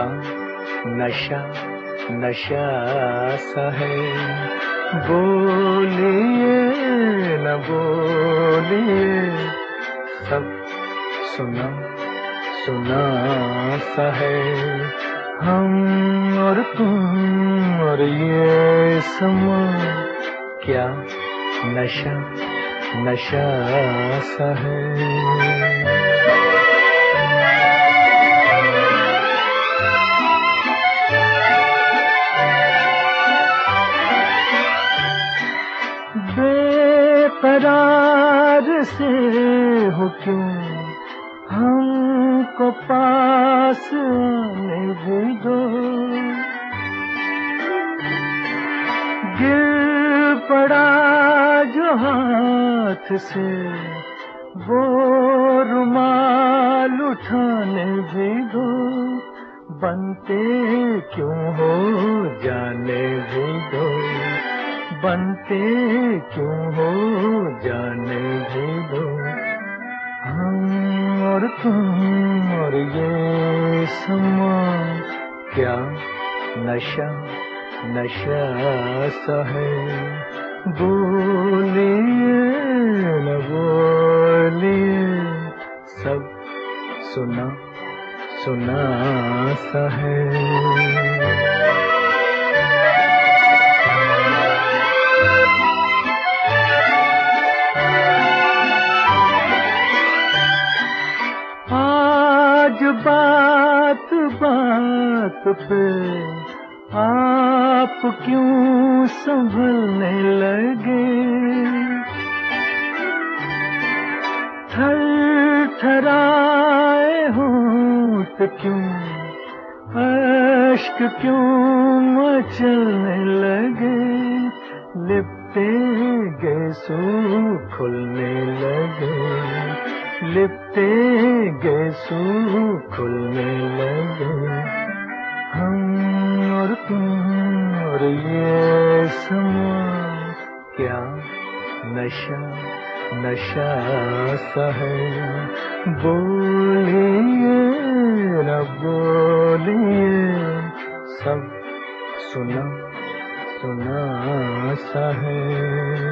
क्या नशा नशा सा है, बोलिए न बोलिए, सब सुना सुना सा है। हम और तुम और ये समा, क्या नशा नशा सा है। बेकरार से हो क्यों हमको पास आने भी दो, गिर पड़ा जो हाथ से वो रुमाल उठाने भी दो, बनते क्यों हो जाने भी दो, बनते क्यों हो जाने भी दो। हम और तुम और ये समा, क्या नशा नशा सा है, बोलिए न बोलिए, सब सुना सुना सा है। आज बात बात पे आप क्यों संभलने लगे, थर थराए होंठ क्यों, अश्क क्यों मचलने लगे, लिपटे गेसू खुलने लगे, लिपटे गेसू खुलने लगे। हम और तुम और ये समा, क्या नशा नशा सा है, बोलिए न बोलिए, सब सुना सुना सा है।